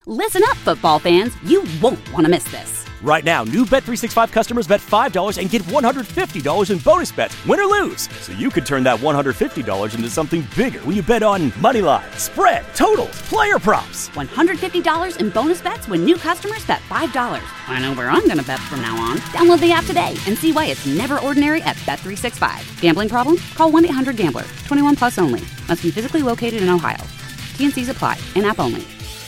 Listen up, football fans. You won't want to miss this. Right now, new Bet365 customers bet $5 and get $150 in bonus bets, win or lose. So you could turn that $150 into something bigger when you bet on money line, spread, totals, player props. $150 in bonus bets when new customers bet $5. I know where I'm going to bet from now on. Download the app today and see why it's never ordinary at Bet365. Gambling problem? Call 1-800-GAMBLER. 21 plus only. Must be physically located in Ohio. T&Cs apply. In-app only.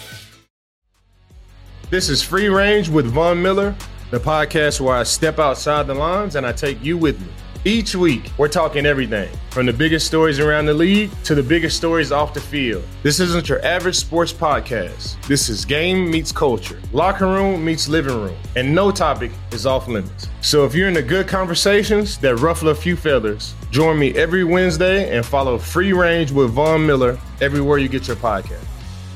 This is Free Range with Von Miller, the podcast where I step outside the lines and I take you with me. Each week, we're talking everything from the biggest stories around the league to the biggest stories off the field. This isn't your average sports podcast. This is game meets culture, locker room meets living room, and no topic is off limits. So if you're into good conversations that ruffle a few feathers, join me every Wednesday and follow Free Range with Von Miller everywhere you get your podcast.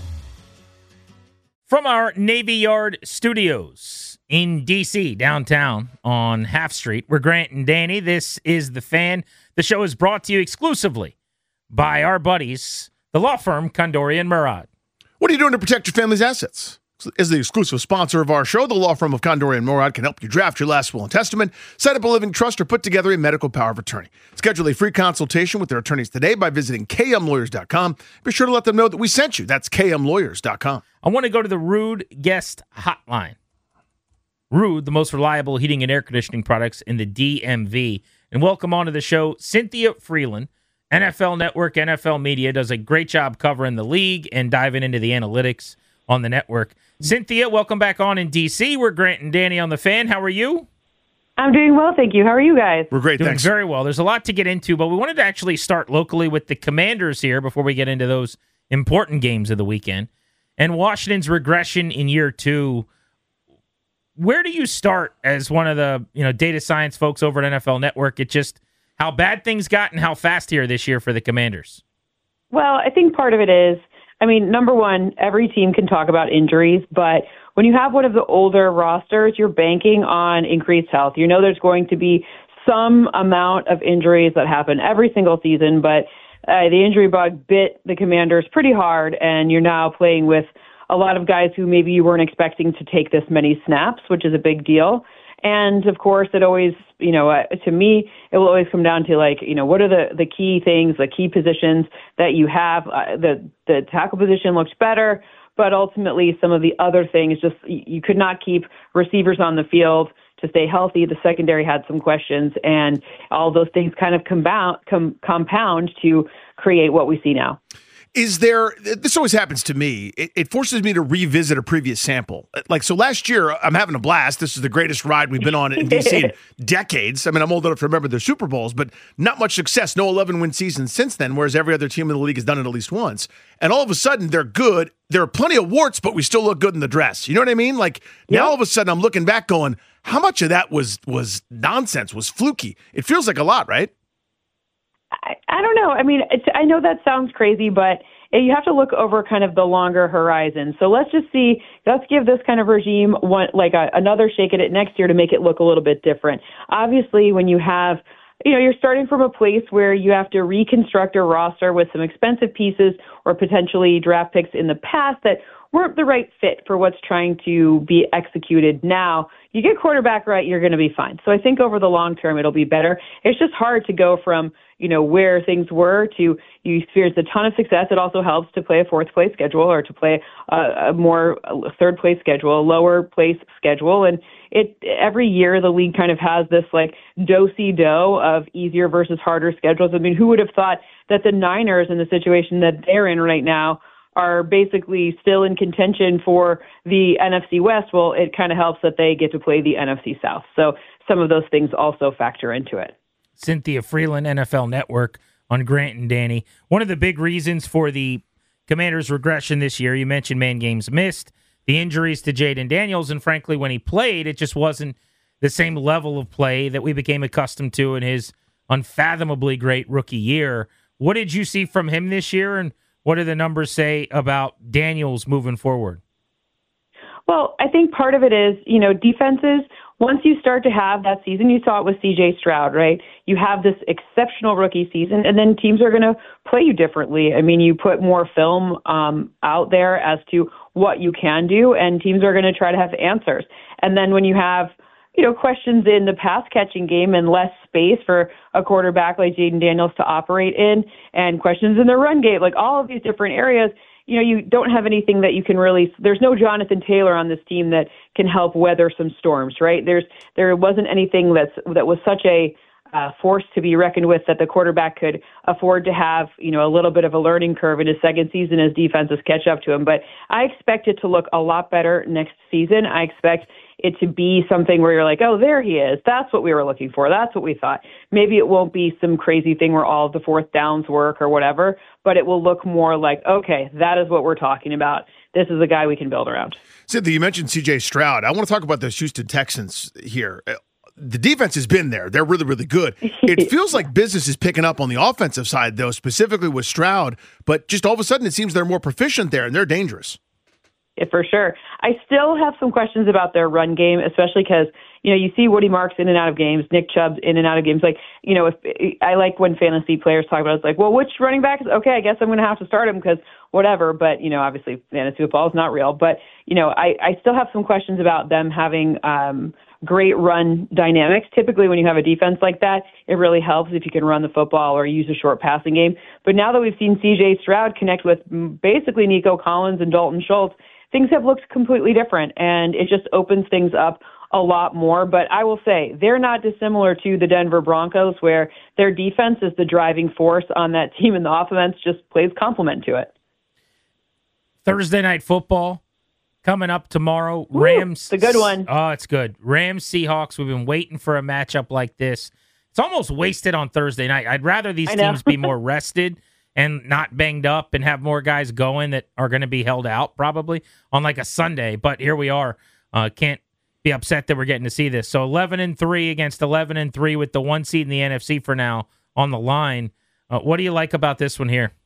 From our Navy Yard studios in D.C., downtown on Half Street, we're Grant and Danny. This is The Fan. The show is brought to you exclusively by our buddies, the law firm Condori and Murad. What are you doing to protect your family's assets? As the exclusive sponsor of our show, the law firm of Condori and Murad can help you draft your last will and testament, set up a living trust, or put together a medical power of attorney. Schedule a free consultation with their attorneys today by visiting kmlawyers.com. Be sure to let them know that we sent you. That's kmlawyers.com. I want to go to the Ruud guest hotline. Ruud, the most reliable heating and air conditioning products in the DMV. And welcome onto the show, Cynthia Freeland, NFL Network, NFL Media, does a great job covering the league and diving into the analytics on the network. Cynthia, welcome back on in D.C. We're Grant and Danny on The Fan. How are you? I'm doing well, thank you. How are you guys? We're great, Doing thanks. very well. There's a lot to get into, but we wanted to actually start locally with the Commanders here before we get into those important games of the weekend. And Washington's regression in year two. Where do you start as one of the data science folks over at NFL Network? It's just how bad things got and how fast here this year for the Commanders. Well, I think part of it is, number one, every team can talk about injuries, but when you have one of the older rosters, you're banking on increased health. You know there's going to be some amount of injuries that happen every single season, but the injury bug bit the Commanders pretty hard, and you're now playing with a lot of guys who maybe you weren't expecting to take this many snaps, which is a big deal. And, of course, it always, to me, it will always come down to, what are the key things, the key positions that you have. The tackle position looks better, but ultimately some of the other things, just you could not keep receivers on the field to stay healthy. The secondary had some questions, and all those things kind of compound to create what we see now. This always happens to me. It forces me to revisit a previous sample. So last year, I'm having a blast. This is the greatest ride we've been on in D.C. in decades. I'm old enough to remember their Super Bowls, but not much success. No 11-win season since then, whereas every other team in the league has done it at least once. And all of a sudden, they're good. There are plenty of warts, but we still look good in the dress. You know what I mean? Now all of a sudden, I'm looking back going, how much of that was nonsense, was fluky? It feels like a lot, right? I don't know. I know that sounds crazy, but you have to look over kind of the longer horizon. So let's give this kind of regime another shake at it next year to make it look a little bit different. Obviously, when you have, you're starting from a place where you have to reconstruct a roster with some expensive pieces or potentially draft picks in the past that weren't the right fit for what's trying to be executed now. You get quarterback right, you're going to be fine. So I think over the long term, it'll be better. It's just hard to go from, where things were to you experienced a ton of success. It also helps to play a fourth place schedule or to play a more third place schedule, a lower place schedule. And every year the league kind of has this do-si-do of easier versus harder schedules. Who would have thought that the Niners in the situation that they're in right now are basically still in contention for the NFC West? Well, it kind of helps that they get to play the NFC South. So some of those things also factor into it. Cynthia Freeland, NFL Network, on Grant and Danny. One of the big reasons for the Commanders' regression this year, you mentioned man games missed, the injuries to Jaden Daniels, and frankly, when he played, it just wasn't the same level of play that we became accustomed to in his unfathomably great rookie year. What did you see from him this year, and what do the numbers say about Daniels moving forward? Well, I think part of it is, defenses once you start to have that season, you saw it with CJ Stroud, right? You have this exceptional rookie season, and then teams are going to play you differently. I mean, you put more film out there as to what you can do, and teams are going to try to have answers. And then when you have, questions in the pass catching game and less space for a quarterback like Jayden Daniels to operate in, and questions in the run game, like all of these different areas, you don't have anything that you can really, there's no Jonathan Taylor on this team that can help weather some storms, right? There wasn't anything that was such a force to be reckoned with that the quarterback could afford to have, a little bit of a learning curve in his second season as defenses catch up to him. But I expect it to look a lot better next season. I expect it to be something where you're like, oh, there he is. That's what we were looking for. That's what we thought. Maybe it won't be some crazy thing where all of the fourth downs work or whatever, but it will look more like, okay, that is what we're talking about. This is a guy we can build around. Cynthia, you mentioned C.J. Stroud. I want to talk about the Houston Texans here. The defense has been there. They're really, really good. It feels like business is picking up on the offensive side, though, specifically with Stroud, but just all of a sudden it seems they're more proficient there, and they're dangerous. Yeah, for sure. I still have some questions about their run game, especially because, you see Woody Marks in and out of games, Nick Chubb's in and out of games. Like, if I like when fantasy players talk about it, it's like, well, which running back is okay? I guess I'm going to have to start him because whatever. But, obviously fantasy football is not real. But, I still have some questions about them having great run dynamics. Typically, when you have a defense like that, it really helps if you can run the football or use a short passing game. But now that we've seen C.J. Stroud connect with basically Nico Collins and Dalton Schultz, things have looked completely different, and it just opens things up a lot more. But I will say, they're not dissimilar to the Denver Broncos, where their defense is the driving force on that team, and the offense just plays complement to it. Thursday Night Football coming up tomorrow. Woo, Rams. it's a good one. Oh, it's good. Rams, Seahawks. We've been waiting for a matchup like this. It's almost wasted on Thursday night. I'd rather these teams be more rested and not banged up and have more guys going that are going to be held out probably on like a Sunday. But here we are. Can't be upset that we're getting to see this. So 11-3 against 11-3 with the 1 seed in the NFC for now on the line. What do you like about this one here?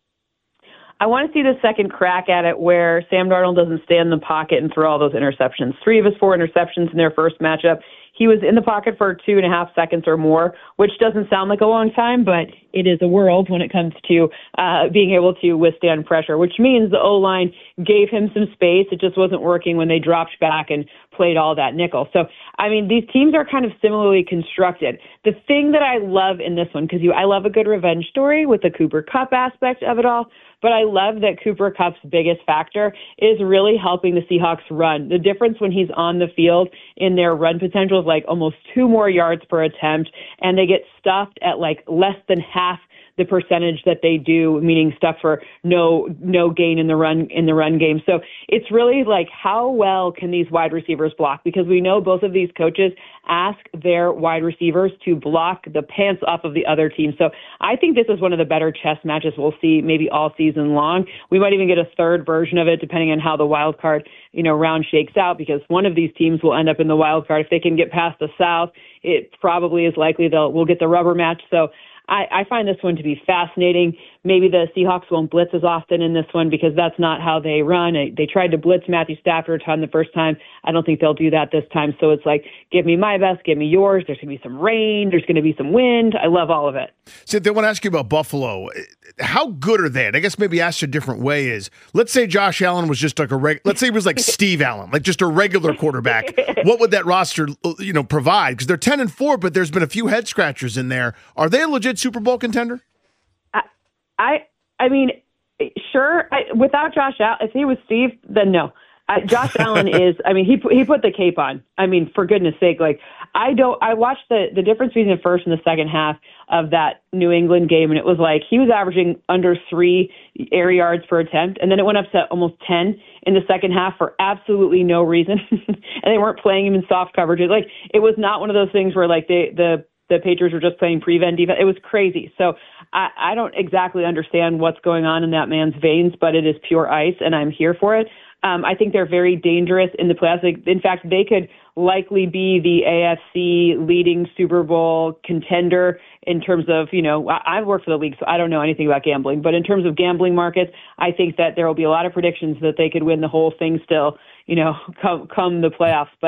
I want to see the second crack at it where Sam Darnold doesn't stay in the pocket and throw all those interceptions. 3 of his 4 interceptions in their first matchup. He was in the pocket for 2.5 seconds or more, which doesn't sound like a long time, but it is a world when it comes to being able to withstand pressure, which means the O-line gave him some space. It just wasn't working when they dropped back and played all that nickel. So, these teams are kind of similarly constructed. The thing that I love in this one, because I love a good revenge story with the Cooper Kupp aspect of it all, but I love that Cooper Kupp's biggest factor is really helping the Seahawks run. The difference when he's on the field in their run potential is like almost 2 more yards per attempt, and they get stuffed at like less than half the percentage that they do, meaning stuff for no gain in the run game. So it's really like, how well can these wide receivers block? Because we know both of these coaches ask their wide receivers to block the pants off of the other team. So I think this is one of the better chess matches we'll see maybe all season long. We might even get a third version of it depending on how the wild card round shakes out, because one of these teams will end up in the wild card. If they can get past the South, it probably is likely we'll get the rubber match. So I find this one to be fascinating. Maybe the Seahawks won't blitz as often in this one because that's not how they run. They tried to blitz Matthew Stafford a ton the first time. I don't think they'll do that this time. So it's like, give me my best, give me yours. There's going to be some rain. There's going to be some wind. I love all of it. Cynthia, I want to ask you about Buffalo. How good are they? And I guess maybe asked a different way is, let's say Josh Allen was just like let's say he was like Steve Allen, like just a regular quarterback. What would that roster, provide? Because they're 10-4, but there's been a few head scratchers in there. Are they a legit Super Bowl contender? Sure. Without Josh Allen, if he was Steve, then no. Josh Allen is. He put the cape on. For goodness sake, I watched the difference between the first and the second half of that New England game, and it was like he was averaging under 3 air yards per attempt, and then it went up to almost 10 in the second half for absolutely no reason, and they weren't playing him in soft coverage. It was not one of those things where the Patriots were just playing prevent defense. It was crazy. So I don't exactly understand what's going on in that man's veins, but it is pure ice, and I'm here for it. I think they're very dangerous in the playoffs. In fact, they could likely be the AFC leading Super Bowl contender in terms of, I've worked for the league, so I don't know anything about gambling. But in terms of gambling markets, I think that there will be a lot of predictions that they could win the whole thing still, come the playoffs. But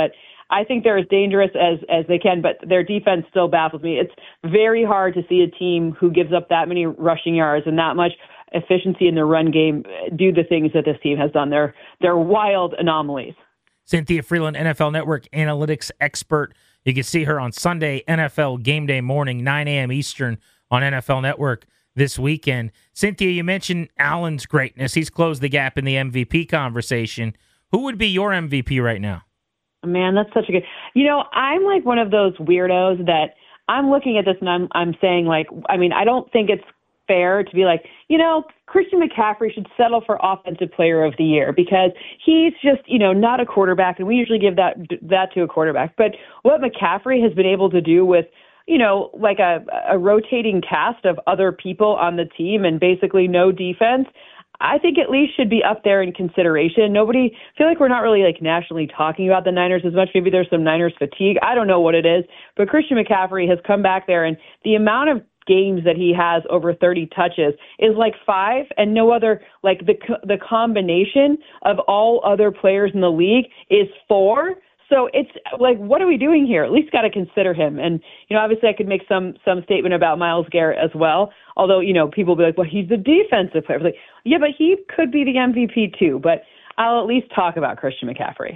I think they're as dangerous as they can, but their defense still baffles me. It's very hard to see a team who gives up that many rushing yards and that much efficiency in their run game do the things that this team has done. They're wild anomalies. Cynthia Freeland, NFL Network analytics expert. You can see her on Sunday, NFL Game Day morning, 9 a.m. Eastern on NFL Network this weekend. Cynthia, you mentioned Allen's greatness. He's closed the gap in the MVP conversation. Who would be your MVP right now? Man, that's such a good. I'm like one of those weirdos that I'm looking at this and I'm saying, like, I mean, I don't think it's fair to be like, Christian McCaffrey should settle for Offensive Player of the Year because he's just, not a quarterback, and we usually give that to a quarterback. But what McCaffrey has been able to do with, like a rotating cast of other people on the team and basically no defense, I think at least should be up there in consideration. I feel like we're not really like nationally talking about the Niners as much. Maybe there's some Niners fatigue. I don't know what it is, but Christian McCaffrey has come back there, and the amount of games that he has over 30 touches is like 5, and no other, like the combination of all other players in the league is 4. So it's like, what are we doing here? At least got to consider him. And, obviously I could make some statement about Myles Garrett as well. Although, people will be like, well, he's the defensive player. Like, yeah, but he could be the MVP too. But I'll at least talk about Christian McCaffrey.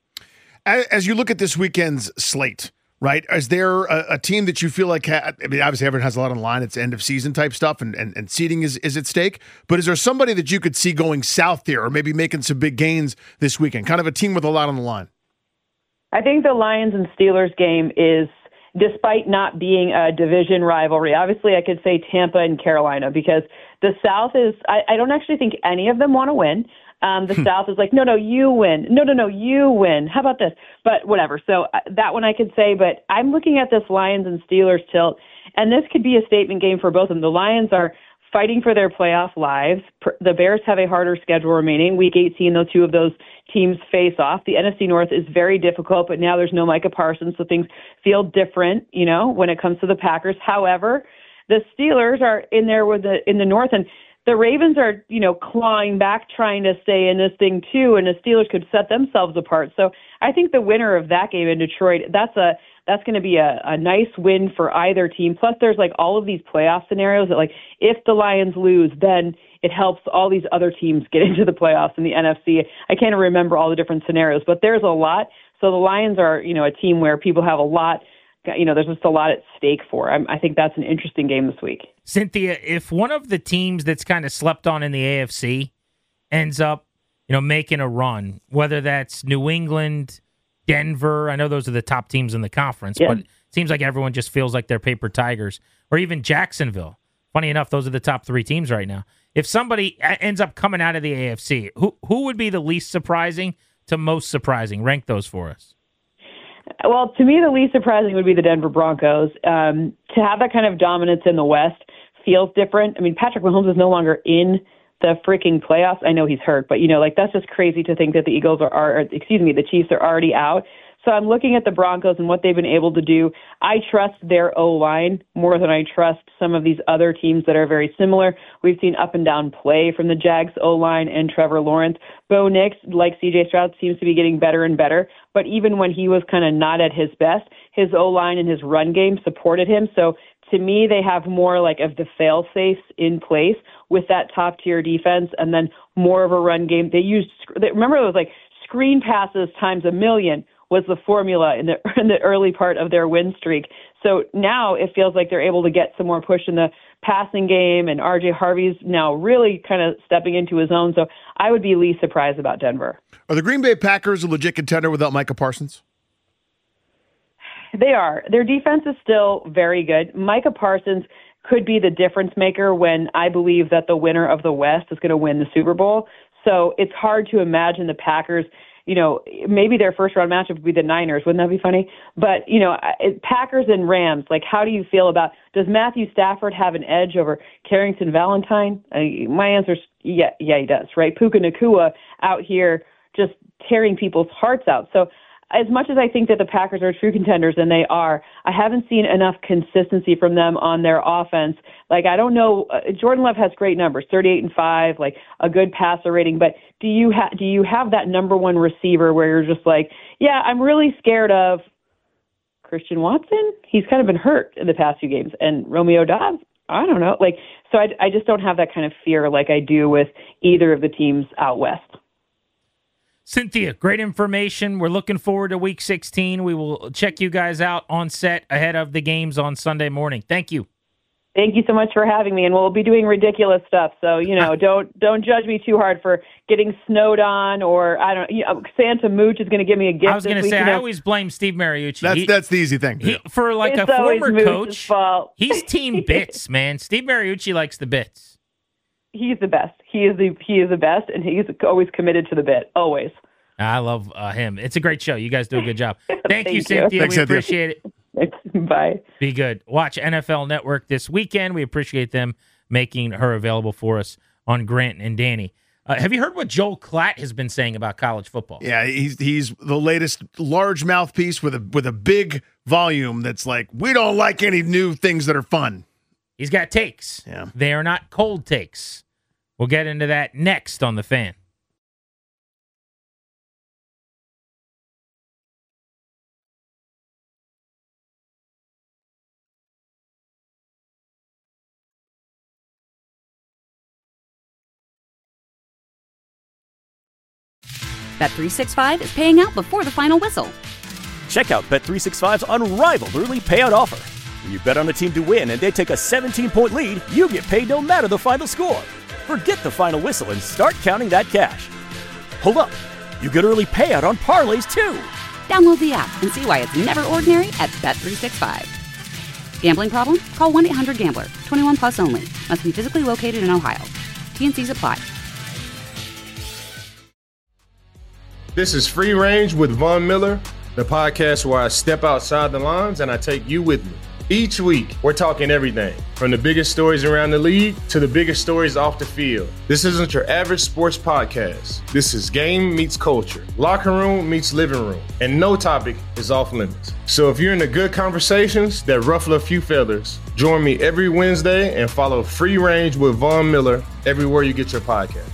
As you look at this weekend's slate, right, is there a team that you feel like, obviously everyone has a lot on the line. It's end of season type stuff and seeding is at stake. But is there somebody that you could see going south there or maybe making some big gains this weekend? Kind of a team with a lot on the line. I think the Lions and Steelers game is, despite not being a division rivalry, obviously I could say Tampa and Carolina because the South is, I don't actually think any of them want to win. The South is like, no, you win. No, you win. How about this? But whatever. So that one I could say, but I'm looking at this Lions and Steelers tilt, and this could be a statement game for both of them. The Lions are fighting for their playoff lives. The Bears have a harder schedule remaining. Week 18, the two of those teams face off. The NFC North is very difficult, but now there's no Micah Parsons, so things feel different, when it comes to the Packers. However, the Steelers are in there in the North, and the Ravens are, clawing back, trying to stay in this thing too, and the Steelers could set themselves apart. So I think the winner of that game in Detroit, that's going to be a nice win for either team. Plus, there's like all of these playoff scenarios that, like, if the Lions lose, then it helps all these other teams get into the playoffs in the NFC. I can't remember all the different scenarios, but there's a lot. So the Lions are, a team where people have a lot. There's just a lot at stake for. I think that's an interesting game this week. Cynthia, if one of the teams that's kind of slept on in the AFC ends up, making a run, whether that's New England, Denver, I know those are the top teams in the conference, but it seems like everyone just feels like they're paper tigers, or even Jacksonville. Funny enough, those are the top 3 teams right now. If somebody ends up coming out of the AFC, who would be the least surprising to most surprising? Rank those for us. Well, to me, the least surprising would be the Denver Broncos. To have that kind of dominance in the West feels different. I mean, Patrick Mahomes is no longer in the freaking playoffs. I know he's hurt, but, that's just crazy to think that the the Chiefs are already out. So I'm looking at the Broncos and what they've been able to do. I trust their O-line more than I trust some of these other teams that are very similar. We've seen up and down play from the Jags O-line and Trevor Lawrence. Bo Nix, like C.J. Stroud, seems to be getting better and better. But even when he was kind of not at his best, his O-line and his run game supported him. So to me, they have more like of the fail-safes in place with that top-tier defense and then more of a run game. Remember, it was like screen passes times 1,000,000 was the formula in the early part of their win streak. So now it feels like they're able to get some more push in the passing game, and R.J. Harvey's now really kind of stepping into his own. So I would be least surprised about Denver. Are the Green Bay Packers a legit contender without Micah Parsons? They are. Their defense is still very good. Micah Parsons could be the difference maker when I believe that the winner of the West is going to win the Super Bowl. So it's hard to imagine the Packers, maybe their first round matchup would be the Niners. Wouldn't that be funny? But, Packers and Rams, like, how do you feel about, does Matthew Stafford have an edge over Carrington Valentine? My answer is yeah, he does, right? Puka Nacua out here just tearing people's hearts out. So as much as I think that the Packers are true contenders, and they are, I haven't seen enough consistency from them on their offense. Like, I don't know, Jordan Love has great numbers, 38-5, like a good passer rating, but do you have that number one receiver where you're just like, yeah, I'm really scared of Christian Watson? He's kind of been hurt in the past few games, and Romeo Doubs, I don't know. Like, so I just don't have that kind of fear like I do with either of the teams out west. Cynthia, great information. We're looking forward to Week 16. We will check you guys out on set ahead of the games on Sunday morning. Thank you. Thank you so much for having me, and we'll be doing ridiculous stuff. So, don't judge me too hard for getting snowed on, or Santa Mooch is going to give me a gift. I was going to say, I always blame Steve Mariucci. That's the easy thing. For like it's a former Mooch's coach, fault. He's team bits, man. Steve Mariucci likes the bits. He's the best. He is the best, and he's always committed to the bit. Always. I love him. It's a great show. You guys do a good job. Thank you, you. Cynthia. Thanks, we Cynthia. appreciate it. Bye. Be good. Watch NFL Network this weekend. We appreciate them making her available for us on Grant and Danny. Have you heard what Joel Klatt has been saying about college football? Yeah, he's the latest large mouthpiece with a big volume that's like, we don't like any new things that are fun. He's got takes. Yeah. They are not cold takes. We'll get into that next on The Fan. Bet365 is paying out before the final whistle. Check out Bet365's unrivaled early payout offer. When you bet on a team to win and they take a 17-point lead, you get paid no matter the final score. Forget the final whistle and start counting that cash. Hold up. You get early payout on parlays, too. Download the app and see why it's never ordinary at Bet365. Gambling problem? Call 1-800-GAMBLER. 21 plus only. Must be physically located in Ohio. T&Cs apply. This is Free Range with Von Miller, the podcast where I step outside the lines and I take you with me. Each week, we're talking everything from the biggest stories around the league to the biggest stories off the field. This isn't your average sports podcast. This is game meets culture, locker room meets living room, and no topic is off limits. So if you're into good conversations that ruffle a few feathers, join me every Wednesday and follow Free Range with Von Miller everywhere you get your podcast.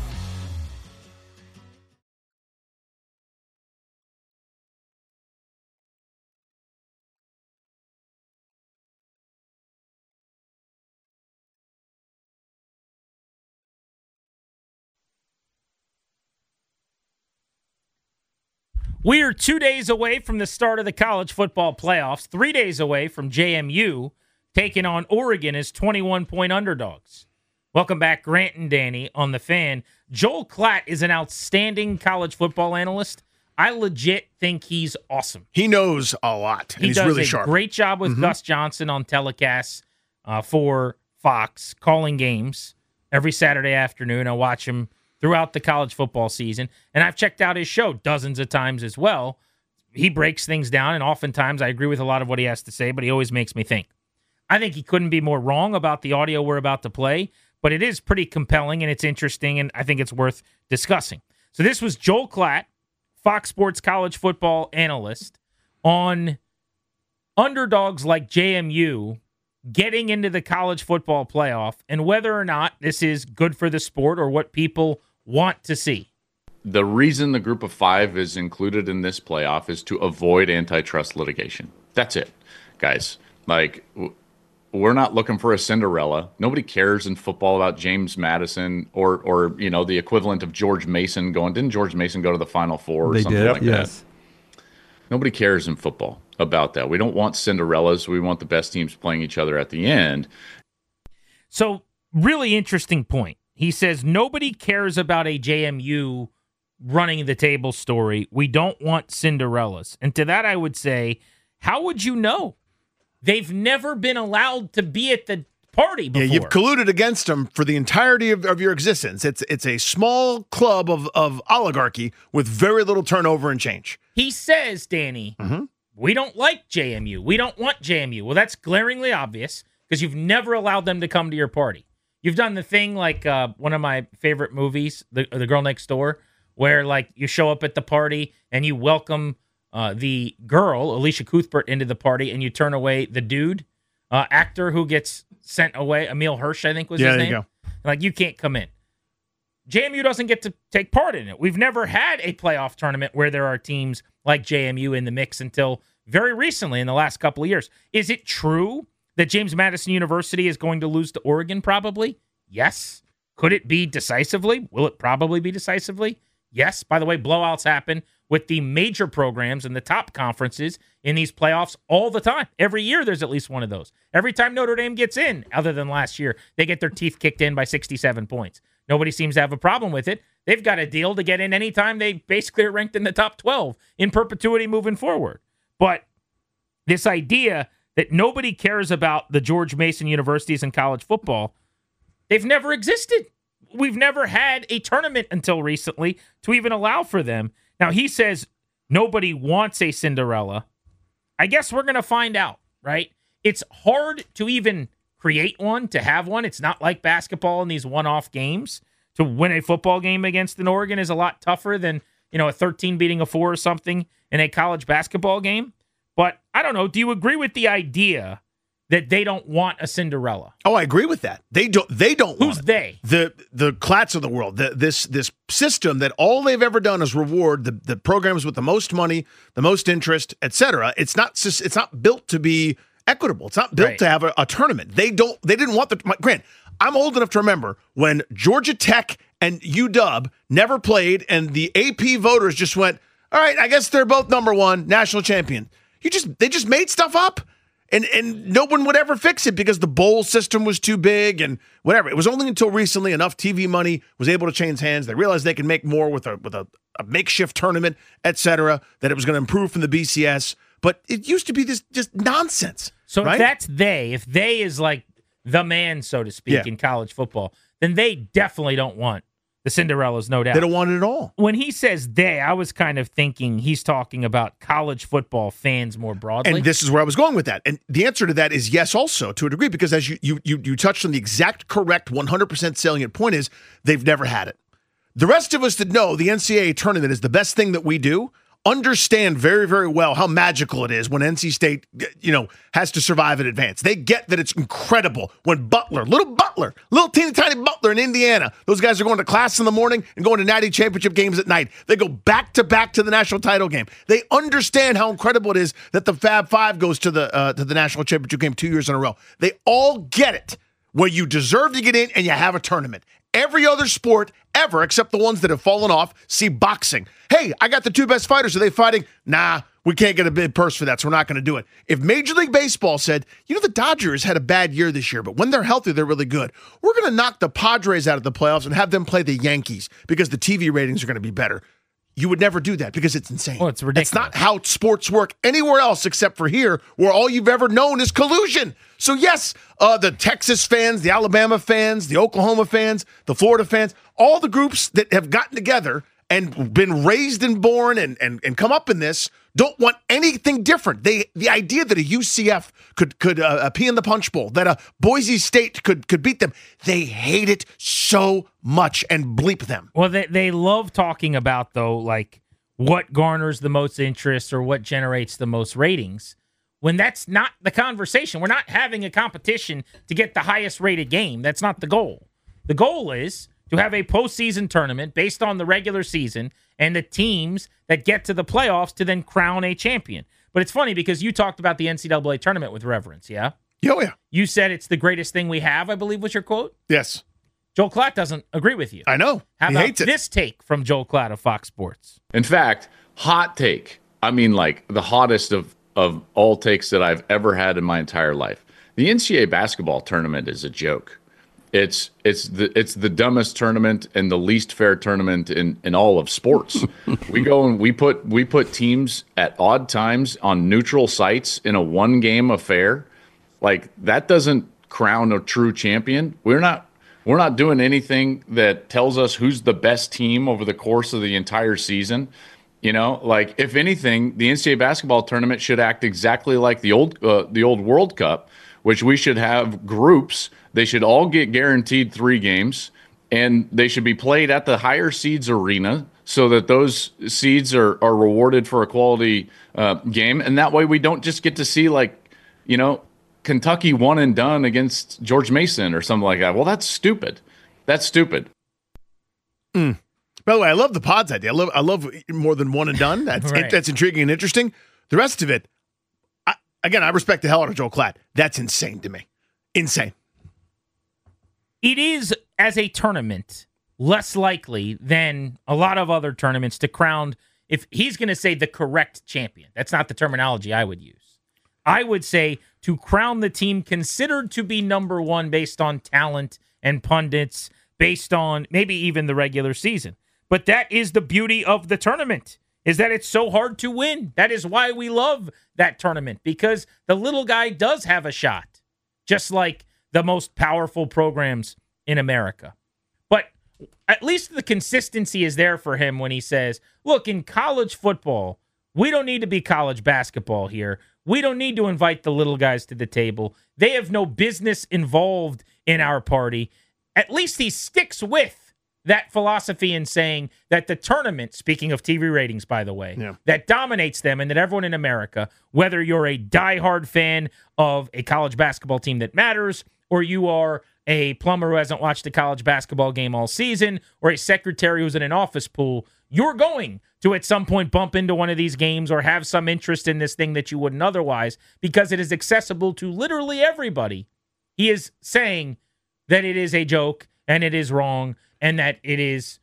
We are 2 days away from the start of the college football playoffs, 3 days away from JMU taking on Oregon as 21-point underdogs. Welcome back, Grant and Danny on The Fan. Joel Klatt is an outstanding college football analyst. I legit think he's awesome. He knows a lot, and he's really sharp. He does a great job with Gus Johnson on telecasts for Fox, calling games every Saturday afternoon. I watch him throughout the college football season, and I've checked out his show dozens of times as well. He breaks things down, and oftentimes I agree with a lot of what he has to say, but he always makes me think. I think he couldn't be more wrong about the audio we're about to play, but it is pretty compelling, and it's interesting, and I think it's worth discussing. So this was Joel Klatt, Fox Sports college football analyst, on underdogs like JMU getting into the college football playoff and whether or not this is good for the sport or what people want to see. The reason the group of five is included in this playoff is to avoid antitrust litigation. That's it, guys. Like, we're not looking for a Cinderella. Nobody cares in football about James Madison or the equivalent of George Mason going. Didn't George Mason go to the Final Four or something like that? Nobody cares in football about that. We don't want Cinderellas. We want the best teams playing each other at the end. So, really interesting point. He says nobody cares about a JMU running the table story. We don't want Cinderellas. And to that I would say, how would you know? They've never been allowed to be at the party before. Yeah, you've colluded against them for the entirety of your existence. It's a small club of oligarchy with very little turnover and change. He says, Danny, we don't like JMU. We don't want JMU. Well, that's glaringly obvious because you've never allowed them to come to your party. You've done the thing like one of my favorite movies, The Girl Next Door, where like you show up at the party and you welcome the girl, Alicia Cuthbert, into the party, and you turn away the dude, actor who gets sent away, Emil Hirsch, I think was his name. You go. Like, you can't come in. JMU doesn't get to take part in it. We've never had a playoff tournament where there are teams like JMU in the mix until very recently in the last couple of years. Is it true that James Madison University is going to lose to Oregon? Probably. Yes. Could it be decisively? Will it probably be decisively? Yes. By the way, blowouts happen with the major programs and the top conferences in these playoffs all the time. Every year there's at least one of those. Every time Notre Dame gets in, other than last year, they get their teeth kicked in by 67 points. Nobody seems to have a problem with it. They've got a deal to get in anytime they basically are ranked in the top 12 in perpetuity moving forward. But this idea that nobody cares about the George Mason universities in college football, they've never existed. We've never had a tournament until recently to even allow for them. Now, he says nobody wants a Cinderella. I guess we're going to find out, right? It's hard to even create one, to have one. It's not like basketball in these one-off games. To win a football game against an Oregon is a lot tougher than, a 13 beating a 4 or something in a college basketball game. But I don't know. Do you agree with the idea that they don't want a Cinderella? Oh, I agree with that. They don't. Who's want they? The Clatts of the world. This system that all they've ever done is reward the programs with the most money, the most interest, etc. It's not built to be equitable. It's not built to have a tournament. They didn't want Grant, I'm old enough to remember when Georgia Tech and UW never played, and the AP voters just went, all right, I guess they're both number one national champion. They just made stuff up. And no one would ever fix it because the bowl system was too big and whatever. It was only until recently enough TV money was able to change hands. They realized they could make more with a makeshift tournament, et cetera, that it was going to improve from the BCS. But it used to be this just nonsense. So right? if they is like the man, so to speak, in college football, then they definitely don't want the Cinderellas, no doubt. They don't want it at all. When he says they, I was kind of thinking he's talking about college football fans more broadly. And this is where I was going with that. And the answer to that is yes also, to a degree, because as you touched on the exact correct 100% salient point is they've never had it. The rest of us that know the NCAA tournament is the best thing that we do understand very, very well how magical it is when NC State, has to survive in advance. They get that it's incredible when little teeny tiny Butler in Indiana, those guys are going to class in the morning and going to natty championship games at night. They go back to back to the national title game. They understand how incredible it is that the Fab Five goes to the national championship game 2 years in a row. They all get it, where you deserve to get in and you have a tournament. Every other sport ever, except the ones that have fallen off, see boxing. Hey, I got the two best fighters. Are they fighting? Nah, we can't get a big purse for that, so we're not going to do it. If Major League Baseball said, the Dodgers had a bad year this year, but when they're healthy, they're really good. We're going to knock the Padres out of the playoffs and have them play the Yankees because the TV ratings are going to be better. You would never do that because it's insane. Well, it's ridiculous. It's not how sports work anywhere else except for here, where all you've ever known is collusion. So yes, the Texas fans, the Alabama fans, the Oklahoma fans, the Florida fans, all the groups that have gotten together and been raised and born and come up in this don't want anything different. The idea that a UCF could pee in the punch bowl, that a Boise State could beat them, they hate it so much and bleep them. Well, they love talking about, though, like what garners the most interest or what generates the most ratings, when that's not the conversation. We're not having a competition to get the highest rated game. That's not the goal. The goal is to have a postseason tournament based on the regular season and the teams that get to the playoffs to then crown a champion. But it's funny because you talked about the NCAA tournament with reverence, yeah? Oh, yeah. You said it's the greatest thing we have, I believe was your quote? Yes. Joel Klatt doesn't agree with you. I know. How about this take from Joel Klatt of Fox Sports? In fact, hot take. I mean, like the hottest of all takes that I've ever had in my entire life. The NCAA basketball tournament is a joke. It's the dumbest tournament and the least fair tournament in all of sports. We go and we put teams at odd times on neutral sites in a one game affair. Like, that doesn't crown a true champion. We're not doing anything that tells us who's the best team over the course of the entire season. Like, if anything, the NCAA basketball tournament should act exactly like the old World Cup, which we should have groups. They should all get guaranteed 3 games, and they should be played at the higher seeds arena so that those seeds are rewarded for a quality game. And that way we don't just get to see, like, you know, Kentucky one and done against George Mason or something like that. Well, that's stupid. That's stupid. By the way, I love the pods idea. I love more than one and done. That's Right. that's intriguing and interesting. The rest of it, I respect the hell out of Joel Klatt. That's insane to me. Insane. It is, as a tournament, less likely than a lot of other tournaments to crown, if he's going to say the correct champion. That's not the terminology I would use. I would say to crown the team considered to be number one based on talent and pundits, based on maybe even the regular season. But that is the beauty of the tournament, is that it's so hard to win. That is why we love that tournament, because the little guy does have a shot, just like the most powerful programs in America. But at least the consistency is there for him when he says, look, in college football, we don't need to be college basketball here. We don't need to invite the little guys to the table. They have no business involved in our party. At least he sticks with that philosophy in saying that the tournament, speaking of TV ratings, by the way, that dominates them and that everyone in America, whether you're a diehard fan of a college basketball team that matters, or you are a plumber who hasn't watched a college basketball game all season, or a secretary who's in an office pool, you're going to at some point bump into one of these games or have some interest in this thing that you wouldn't otherwise, because it is accessible to literally everybody. He is saying that it is a joke and it is wrong and that it is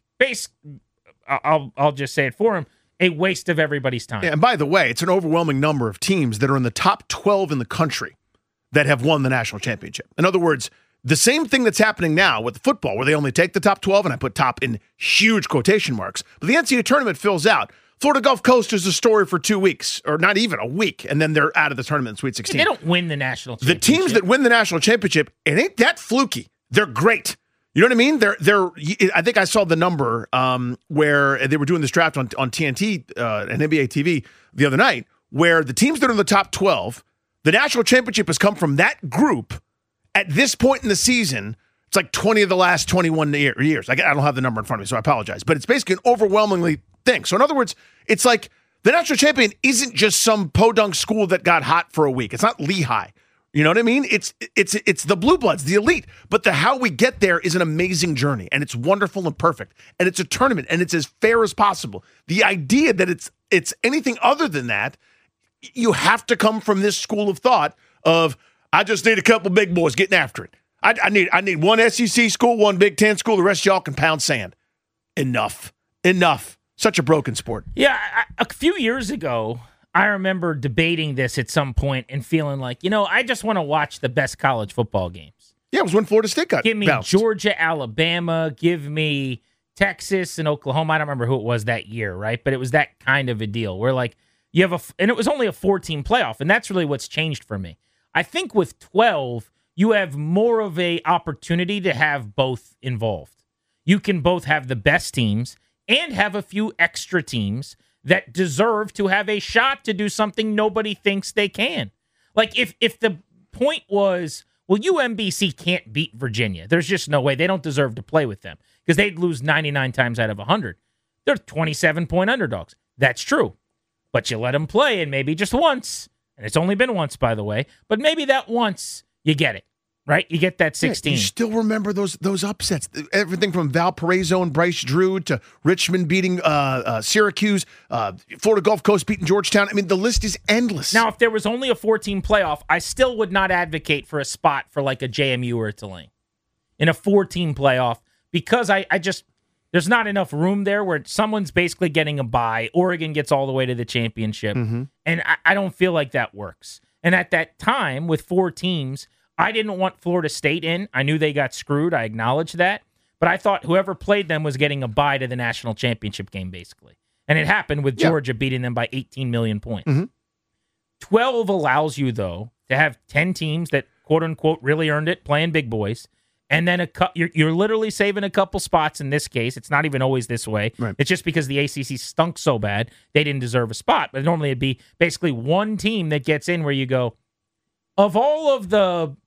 I'll just say it for him, a waste of everybody's time. Yeah, and by the way, it's an overwhelming number of teams that are in the top 12 in the country that have won the national championship. In other words, the same thing that's happening now with football, where they only take the top 12, and I put top in huge quotation marks, but the NCAA tournament fills out. Florida Gulf Coast is a story for 2 weeks, or not even a week, and then they're out of the tournament in Sweet 16. They don't win the national championship. The teams that win the national championship, it ain't that fluky. They're great. You know what I mean? They're. I think I saw the number where they were doing this draft on TNT and NBA TV the other night, where the teams that are in the top 12, the national championship has come from that group. At this point in the season, it's like 20 of the last 21 years. I don't have the number in front of me, so I apologize. But it's basically an overwhelmingly thing. So in other words, it's like the national champion isn't just some podunk school that got hot for a week. It's not Lehigh. You know what I mean? It's the Blue Bloods, the elite. But the how we get there is an amazing journey, and it's wonderful and perfect. And it's a tournament, and it's as fair as possible. The idea that it's anything other than that, you have to come from this school of thought of, I just need a couple big boys getting after it. I need one SEC school, one Big Ten school. The rest of y'all can pound sand. Enough. Such a broken sport. Yeah, a few years ago, I remember debating this at some point and feeling like, I just want to watch the best college football games. Yeah, it was when Florida State got Give me bounced. Georgia, Alabama. Give me Texas and Oklahoma. I don't remember who it was that year, right? But it was that kind of a deal where, like, you have and it was only a 4-team playoff, and that's really what's changed for me. I think with 12, you have more of a opportunity to have both involved. You can both have the best teams and have a few extra teams that deserve to have a shot to do something nobody thinks they can. Like if the point was, well, UMBC can't beat Virginia. There's just no way. They don't deserve to play with them because they'd lose 99 times out of 100. They're 27-point underdogs. That's true. But you let them play, and maybe just once, and it's only been once, by the way, but maybe that once you get it, right? You get that 16. Yeah, you still remember those upsets. Everything from Valparaiso and Bryce Drew to Richmond beating Syracuse, Florida Gulf Coast beating Georgetown. I mean, the list is endless. Now, if there was only a 14 playoff, I still would not advocate for a spot for like a JMU or a Tulane in a 14 playoff because I just, there's not enough room there where someone's basically getting a bye. Oregon gets all the way to the championship. Mm-hmm. And I don't feel like that works. And at that time, with 4 teams, I didn't want Florida State in. I knew they got screwed. I acknowledge that. But I thought whoever played them was getting a bye to the national championship game, basically. And it happened with Georgia beating them by 18 million points. Mm-hmm. 12 allows you, though, to have 10 teams that, quote-unquote, really earned it, playing big boys. And then you're literally saving a couple spots in this case. It's not even always this way. Right. It's just because the ACC stunk so bad, they didn't deserve a spot. But normally it'd be basically one team that gets in where you go, of all of the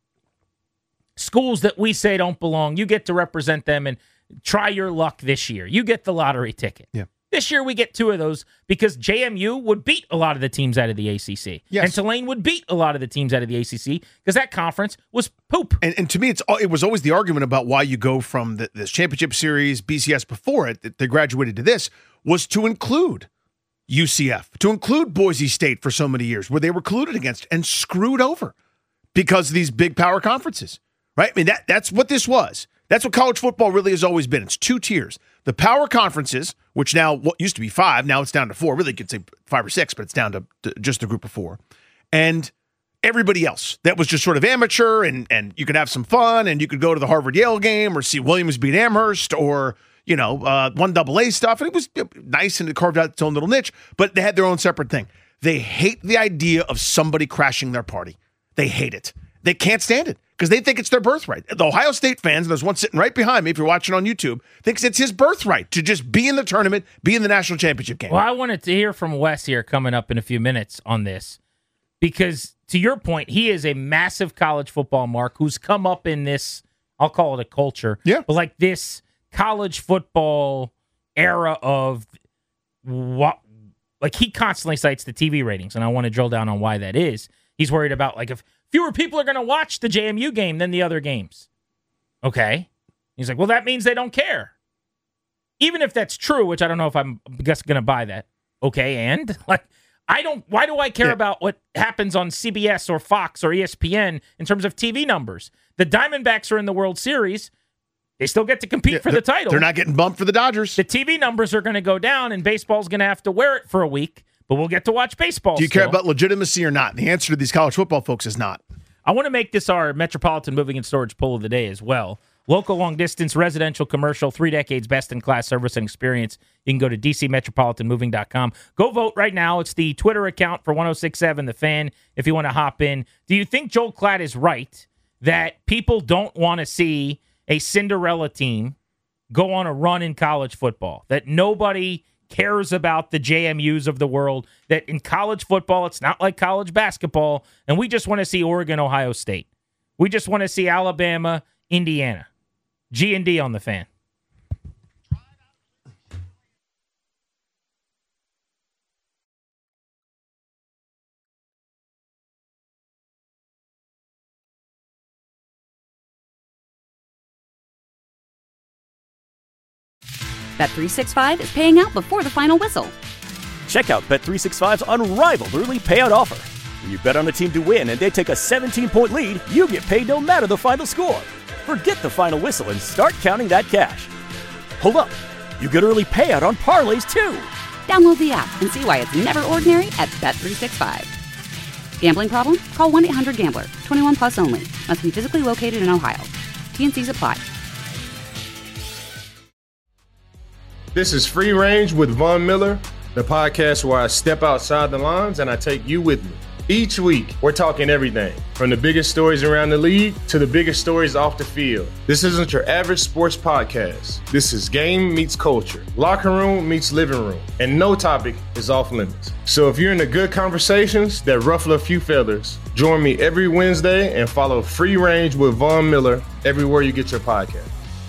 schools that we say don't belong, you get to represent them and try your luck this year. You get the lottery ticket. Yeah. This year we get 2 of those because JMU would beat a lot of the teams out of the ACC. Yes. And Tulane would beat a lot of the teams out of the ACC because that conference was poop. And to me, it was always the argument about why you go from this championship series, BCS before it, they graduated to this, was to include UCF, to include Boise State for so many years, where they were colluded against and screwed over because of these big power conferences, right? I mean, that's what this was. That's what college football really has always been. It's 2 tiers. The power conferences, which now what used to be 5, now it's down to 4. Really, you could say 5 or 6, but it's down to just a group of 4. And everybody else that was just sort of amateur, and you could have some fun, and you could go to the Harvard-Yale game or see Williams beat Amherst or, 1AA stuff. And it was nice, and it carved out its own little niche, but they had their own separate thing. They hate the idea of somebody crashing their party. They hate it. They can't stand it because they think it's their birthright. The Ohio State fans, and there's one sitting right behind me if you're watching on YouTube, thinks it's his birthright to just be in the tournament, be in the national championship game. Well, I wanted to hear from Wes here coming up in a few minutes on this because, to your point, he is a massive college football mark who's come up in this, I'll call it a culture, but like this college football era of what, like he constantly cites the TV ratings, and I want to drill down on why that is. He's worried about, like, if fewer people are going to watch the JMU game than the other games. Okay. He's like, well, that means they don't care. Even if that's true, which I don't know if I'm going to buy that. Okay, and? Like, why do I care about what happens on CBS or Fox or ESPN in terms of TV numbers? The Diamondbacks are in the World Series. They still get to compete for the title. They're not getting bumped for the Dodgers. The TV numbers are going to go down, and baseball's going to have to wear it for a week. But we'll get to watch baseball. Do you care about legitimacy or not? The answer to these college football folks is not. I want to make this our Metropolitan Moving and Storage poll of the day as well. Local, long-distance, residential, commercial, 3 decades, best-in-class service and experience. You can go to dcmetropolitanmoving.com. Go vote right now. It's the Twitter account for 106.7 The Fan if you want to hop in. Do you think Joel Klatt is right that people don't want to see a Cinderella team go on a run in college football? That nobody cares about the JMUs of the world, that in college football, it's not like college basketball, and we just want to see Oregon, Ohio State. We just want to see Alabama, Indiana. G&D on The Fan. Bet365 is paying out before the final whistle. Check out Bet365's unrivaled early payout offer. When you bet on a team to win and they take a 17-point lead, you get paid no matter the final score. Forget the final whistle and start counting that cash. Hold up. You get early payout on parlays, too. Download the app and see why it's never ordinary at Bet365. Gambling problem? Call 1-800-GAMBLER. 21 plus only. Must be physically located in Ohio. T&Cs apply. This is Free Range with Von Miller, the podcast where I step outside the lines and I take you with me. Each week, we're talking everything from the biggest stories around the league to the biggest stories off the field. This isn't your average sports podcast. This is game meets culture, locker room meets living room, and no topic is off limits. So if you're into good conversations that ruffle a few feathers, join me every Wednesday and follow Free Range with Von Miller everywhere you get your podcast.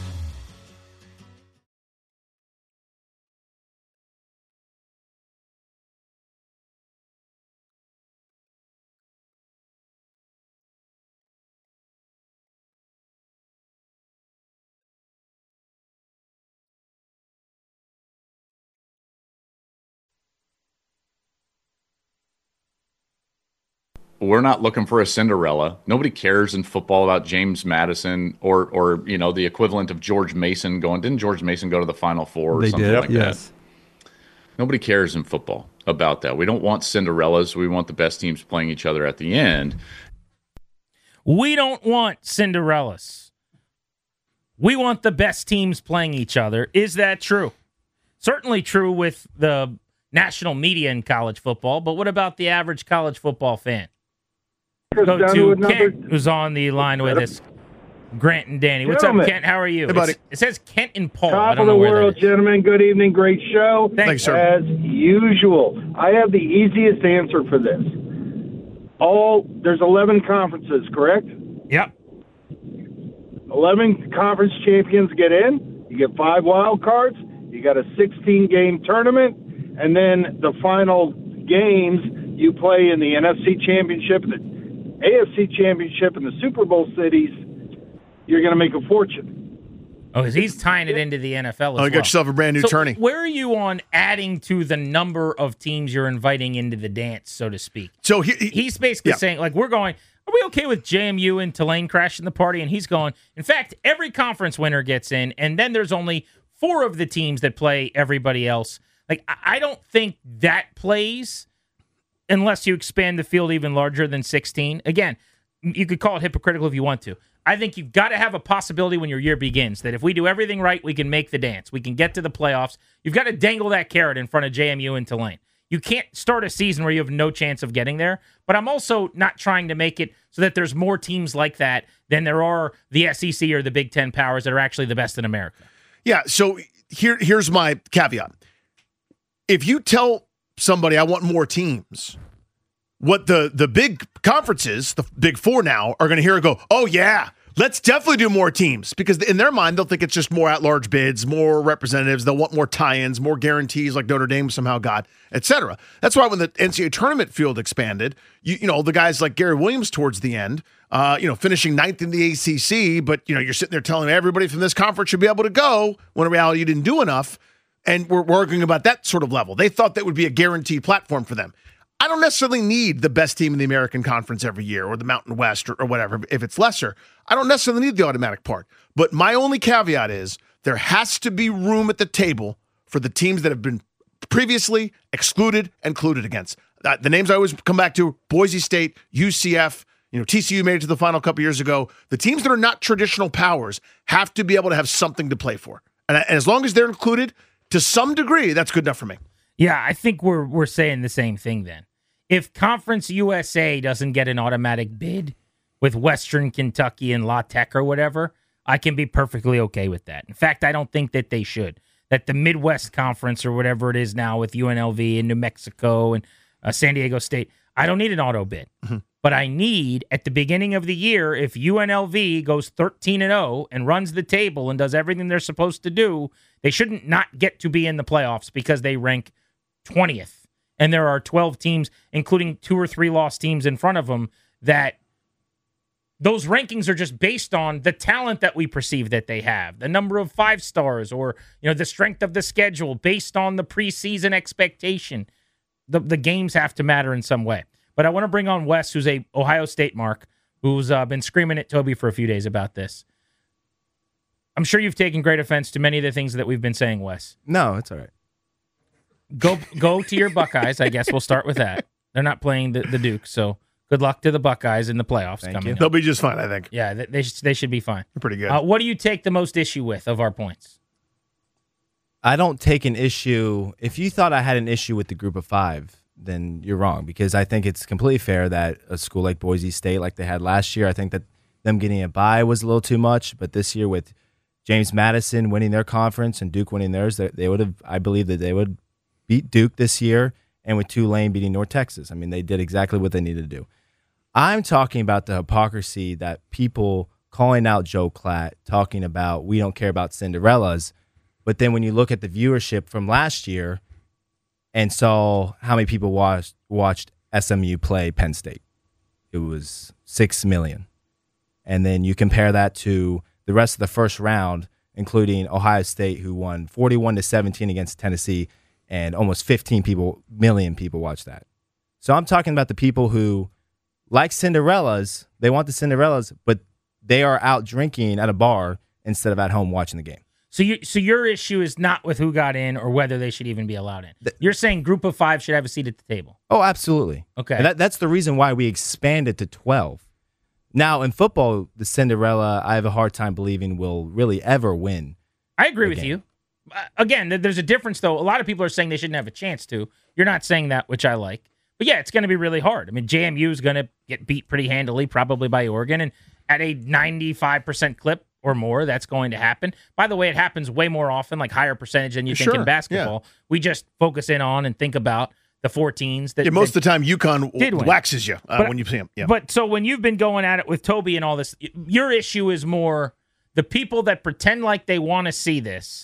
We're not looking for a Cinderella. Nobody cares in football about James Madison or the equivalent of George Mason going. Didn't George Mason go to the Final Four or something like that? Nobody cares in football about that. We don't want Cinderellas. We want the best teams playing each other at the end. We don't want Cinderellas. We want the best teams playing each other. Is that true? Certainly true with the national media in college football, but what about the average college football fan? Go to Kent, who's on the line with us. Grant and Danny. What's up, Kent? How are you? Hey, buddy. It says Kent and Paul. Top of the world, gentlemen. Good evening. Great show. Thanks, sir. As usual. I have the easiest answer for this. There's 11 conferences, correct? Yep. 11 conference champions get in. You get 5 wild cards. You got a 16-game tournament, and then the final games you play in the NFC Championship, the AFC Championship, and the Super Bowl cities. You're going to make a fortune. Oh, because he's tying it into the NFL as well. You got yourself a brand new tourney. Where are you on adding to the number of teams you're inviting into the dance, so to speak? So he's basically saying, like, we're going, are we okay with JMU and Tulane crashing the party? And he's going, in fact, every conference winner gets in, and then there's only 4 of the teams that play everybody else. Like, I don't think that plays unless you expand the field even larger than 16. Again, you could call it hypocritical if you want to. I think you've got to have a possibility when your year begins that if we do everything right, we can make the dance. We can get to the playoffs. You've got to dangle that carrot in front of JMU and Tulane. You can't start a season where you have no chance of getting there, but I'm also not trying to make it so that there's more teams like that than there are the SEC or the Big Ten powers that are actually the best in America. Yeah, so here's my caveat. If you tell somebody I want more teams, what the big conferences, the Big Four now, are going to hear and go, oh, yeah, let's definitely do more teams. Because in their mind, they'll think it's just more at-large bids, more representatives. They'll want more tie-ins, more guarantees like Notre Dame somehow got, et cetera. That's why when the NCAA tournament field expanded, you know, the guys like Gary Williams towards the end, finishing 9th in the ACC, but, you're sitting there telling everybody from this conference should be able to go, when in reality you didn't do enough. And we're arguing about that sort of level. They thought that would be a guaranteed platform for them. I don't necessarily need the best team in the American Conference every year or the Mountain West or whatever, if it's lesser. I don't necessarily need the automatic part. But my only caveat is there has to be room at the table for the teams that have been previously excluded and included against. The names I always come back to, Boise State, UCF, TCU made it to the final a couple years ago. The teams that are not traditional powers have to be able to have something to play for. And as long as they're included, to some degree, that's good enough for me. Yeah, I think we're saying the same thing then. If Conference USA doesn't get an automatic bid with Western Kentucky and La Tech or whatever, I can be perfectly okay with that. In fact, I don't think that they should. That the Midwest Conference or whatever it is now with UNLV and New Mexico and San Diego State, I don't need an auto bid. Mm-hmm. But I need, at the beginning of the year, if UNLV goes 13-0 and runs the table and does everything they're supposed to do, they shouldn't not get to be in the playoffs because they rank 20th. And there are 12 teams, including 2 or 3 lost teams in front of them, that those rankings are just based on the talent that we perceive that they have, the number of 5 stars, or the strength of the schedule based on the preseason expectation. The games have to matter in some way. But I want to bring on Wes, who's a Ohio State mark, who's been screaming at Toby for a few days about this. I'm sure you've taken great offense to many of the things that we've been saying, Wes. No, it's all right. Go to your Buckeyes. I guess we'll start with that. They're not playing the Duke, so good luck to the Buckeyes in the playoffs. Thank you. They'll be just fine, I think. Yeah, they should be fine. They're pretty good. What do you take the most issue with of our points? I don't take an issue. If you thought I had an issue with the group of 5, then you're wrong, because I think it's completely fair that a school like Boise State, like they had last year, I think that them getting a bye was a little too much. But this year with James Madison winning their conference and Duke winning theirs, they would have. I believe that they would beat Duke this year, and with Tulane beating North Texas. I mean, they did exactly what they needed to do. I'm talking about the hypocrisy that people calling out Joe Klatt, talking about we don't care about Cinderellas, but then when you look at the viewership from last year and saw how many people watched SMU play Penn State, it was 6 million. And then you compare that to the rest of the first round, including Ohio State, who won 41-17 against Tennessee, and almost 15 million people watch that. So I'm talking about the people who like Cinderellas. They want the Cinderellas, but they are out drinking at a bar instead of at home watching the game. So your issue is not with who got in or whether they should even be allowed in. You're saying group of 5 should have a seat at the table. Oh, absolutely. Okay. And that's the reason why we expanded to 12. Now, in football, the Cinderella, I have a hard time believing will really ever win. I agree with you. Again, there's a difference, though. A lot of people are saying they shouldn't have a chance to. You're not saying that, which I like. But yeah, it's going to be really hard. I mean, JMU is going to get beat pretty handily, probably by Oregon, and at a 95% clip or more, that's going to happen. By the way, it happens way more often, like higher percentage than you think in basketball. Yeah. We just focus in on and think about the 14s. That most of the time, UConn waxes you when you see them. Yeah. But so when you've been going at it with Toby and all this, your issue is more the people that pretend like they want to see this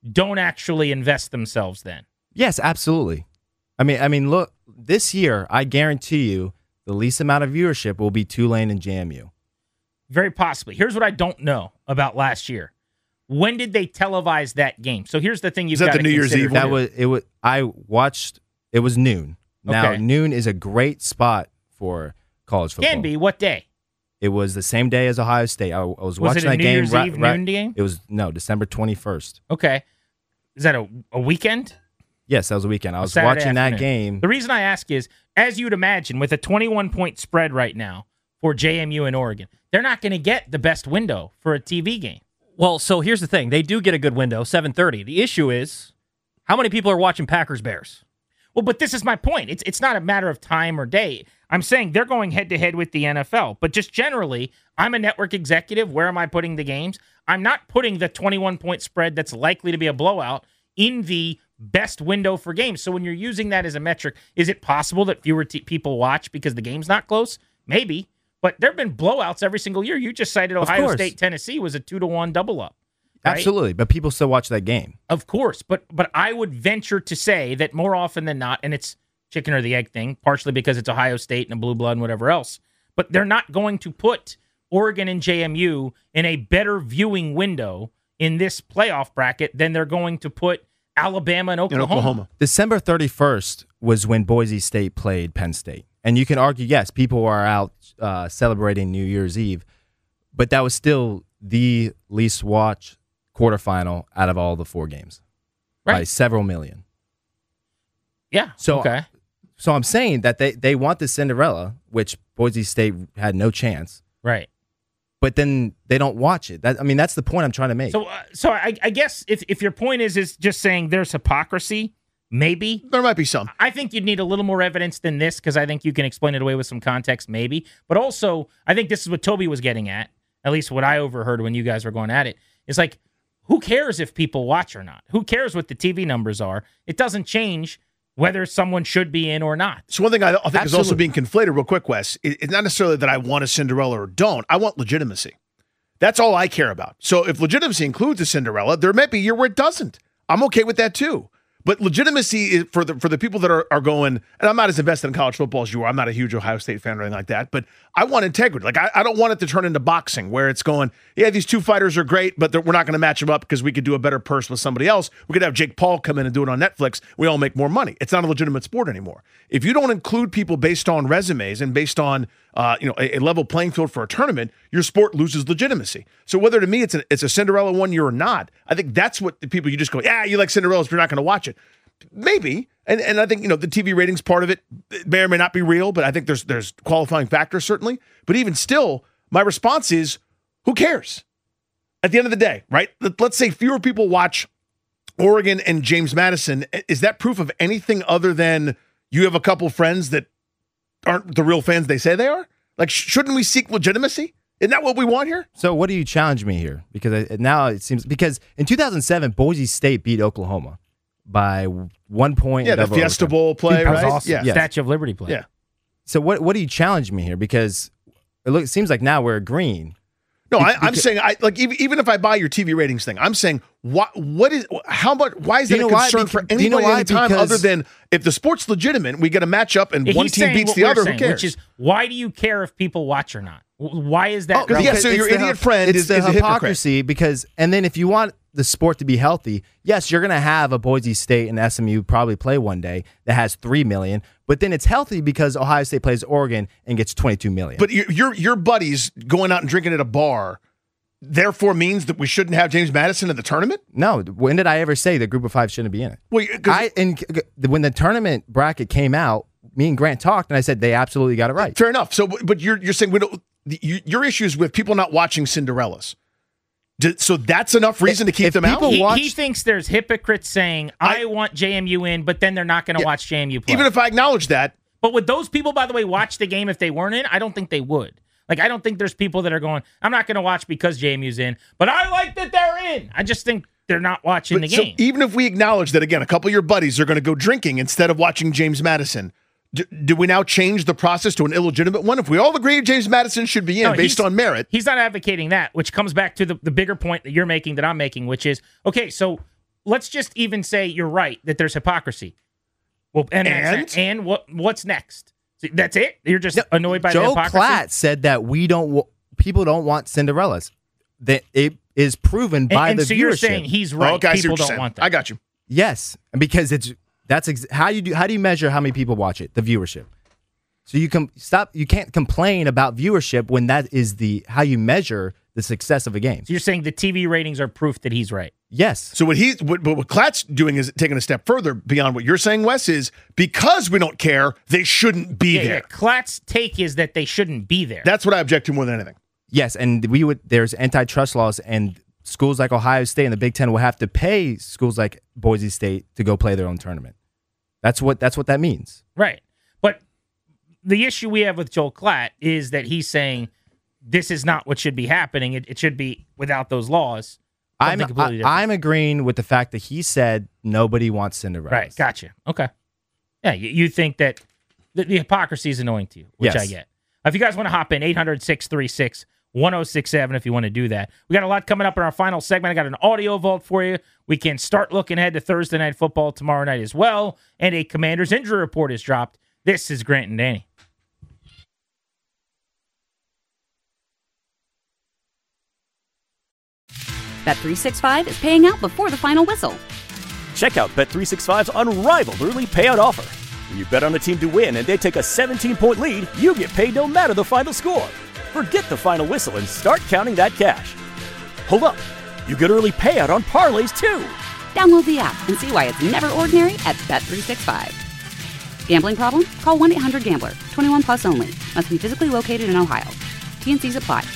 don't actually invest themselves then. Yes, absolutely. I mean, look, this year, I guarantee you the least amount of viewership will be Tulane and JMU. Very possibly. Here's what I don't know about last year. When did they televise that game? So here's the thing you've got to consider. Is that the New Year's Eve? I watched, it was noon. Now, Okay. noon is a great spot for college football. Can be. What day? It was the same day as Ohio State. I was watching it a that New game. Year's Eve noon game? It was, December 21st. Okay. Is that a weekend? Yes, that was a weekend. I was Saturday watching that afternoon. game. The reason I ask is, as you'd imagine, with a 21-point spread right now for JMU and Oregon, they're not going to get the best window for a TV game. Well, so here's the thing. They do get a good window, 7:30. The issue is, how many people are watching Packers-Bears? Well, but this is my point. It's not a matter of time or day. I'm saying they're going head-to-head with the NFL. But just generally, I'm a network executive. Where am I putting the games? I'm not putting the 21-point spread that's likely to be a blowout in the best window for games. So when you're using that as a metric, is it possible that fewer people watch because the game's not close? Maybe. But there have been blowouts every single year. You just cited Ohio State, Tennessee was a 2-1 double up. Right? Absolutely, but people still watch that game. Of course, but I would venture to say that more often than not, and it's chicken or the egg thing, partially because it's Ohio State and a blue blood and whatever else, but they're not going to put Oregon and JMU in a better viewing window in this playoff bracket than they're going to put Alabama and Oklahoma. December 31st was when Boise State played Penn State. And you can argue, yes, people are out celebrating New Year's Eve, but that was still the least watched quarterfinal out of all the 4 games by several million. Yeah. So I'm saying that they want the Cinderella, which Boise State had no chance. Right. But then they don't watch it. That's the point I'm trying to make. So I guess if your point is just saying there's hypocrisy, maybe. There might be some. I think you'd need a little more evidence than this because I think you can explain it away with some context, maybe. But also, I think this is what Toby was getting at least what I overheard when you guys were going at it. It's like, who cares if people watch or not? Who cares what the TV numbers are? It doesn't change whether someone should be in or not. So one thing I think is also being conflated real quick, Wes, it's not necessarily that I want a Cinderella or don't. I want legitimacy. That's all I care about. So if legitimacy includes a Cinderella, there may be a year where it doesn't. I'm okay with that too. But legitimacy is for the people that are going, and I'm not as invested in college football as you are. I'm not a huge Ohio State fan or anything like that, but I want integrity. Like I don't want it to turn into boxing where it's going, yeah, these two fighters are great, but we're not going to match them up because we could do a better purse with somebody else. We could have Jake Paul come in and do it on Netflix. We all make more money. It's not a legitimate sport anymore. If you don't include people based on resumes and based on a level playing field for a tournament, your sport loses legitimacy. So whether to me it's a Cinderella one year or not, I think that's what the people you just go, yeah, you like Cinderellas, but you're not going to watch it. Maybe, and I think the TV ratings part of it may or may not be real, but I think there's qualifying factors certainly. But even still, my response is, who cares? At the end of the day, right? Let's say fewer people watch Oregon and James Madison. Is that proof of anything other than you have a couple friends that aren't the real fans they say they are? Like, shouldn't we seek legitimacy? Isn't that what we want here? So what do you challenge me here? Because now it seems, because in 2007, Boise State beat Oklahoma by 1 point. Yeah, the Fiesta Bowl play, That was right? awesome. Yeah. Statue of Liberty play. Yeah. So what do you challenge me here? Because it seems like now we're agreeing. No, I'm saying, even if I buy your TV ratings thing, I'm saying, why is that a concern for anybody anytime other than if the sport's legitimate, we get a matchup and one team beats the other, who cares? Which is, why do you care if people watch or not? Why is that? So your idiot friend is a hypocrisy because, and then if you want the sport to be healthy, yes, you're going to have a Boise State and SMU probably play one day that has 3 million, but then it's healthy because Ohio State plays Oregon and gets 22 million. But your buddies going out and drinking at a bar, therefore means that we shouldn't have James Madison in the tournament? No. When did I ever say the group of 5 shouldn't be in it? Well, when the tournament bracket came out, me and Grant talked, and I said they absolutely got it right. Fair enough. So, but you're saying your issue is with people not watching Cinderellas. So that's enough reason to keep them out? He thinks there's hypocrites saying, I want JMU in, but then they're not going to watch JMU play. Even if I acknowledge that. But would those people, by the way, watch the game if they weren't in? I don't think they would. Like, I don't think there's people that are going, I'm not going to watch because JMU's in, but I like that they're in. I just think they're not watching the game. So even if we acknowledge that, again, a couple of your buddies are going to go drinking instead of watching James Madison, do we now change the process to an illegitimate one? If we all agree James Madison should be in based on merit. He's not advocating that, which comes back to the bigger point that you're making that I'm making, which is, okay, so let's just even say you're right that there's hypocrisy. Well, and what's next? That's it? You're just annoyed by the hypocrisy? Joe Klatt said that people don't want Cinderellas. That it is proven by the viewership. So you're saying he's right. Okay, people don't want that. I got you. Yes, because how do you measure how many people watch it? The viewership. So you can't complain about viewership when that is how you measure the success of a game. So you're saying the TV ratings are proof that he's right? Yes. So what Klatt's doing is taking a step further beyond what you're saying, Wes, is because we don't care, they shouldn't be there. Yeah. Klatt's take is that they shouldn't be there. That's what I object to more than anything. Yes, and there's antitrust laws, and schools like Ohio State and the Big Ten will have to pay schools like Boise State to go play their own tournament. That's what that means. Right. But the issue we have with Joel Klatt is that he's saying this is not what should be happening. It should be without those laws. I'm agreeing with the fact that he said nobody wants Cinderella. Right, gotcha. Okay. Yeah, you think that the hypocrisy is annoying to you, which I get. If you guys want to hop in, 800-636-1067 if you want to do that. We got a lot coming up in our final segment. I got an audio vault for you. We can start looking ahead to Thursday Night Football tomorrow night as well. And a Commanders injury report is dropped. This is Grant and Danny. Bet365 is paying out before the final whistle. Check out Bet365's unrivaled early payout offer. When you bet on a team to win and they take a 17-point lead, you get paid no matter the final score. Forget the final whistle and start counting that cash. Hold up. You get early payout on parlays, too. Download the app and see why it's never ordinary at Bet365. Gambling problem? Call 1-800-GAMBLER. 21 plus only. Must be physically located in Ohio. T&Cs apply.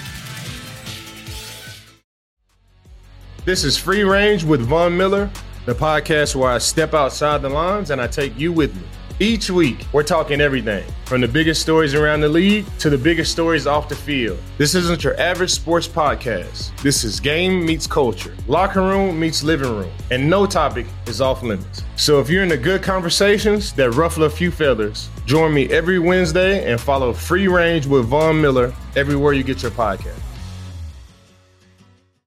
This is Free Range with Von Miller, the podcast where I step outside the lines and I take you with me. Each week, we're talking everything from the biggest stories around the league to the biggest stories off the field. This isn't your average sports podcast. This is game meets culture, locker room meets living room, and no topic is off limits. So if you're into good conversations that ruffle a few feathers, join me every Wednesday and follow Free Range with Von Miller everywhere you get your podcast.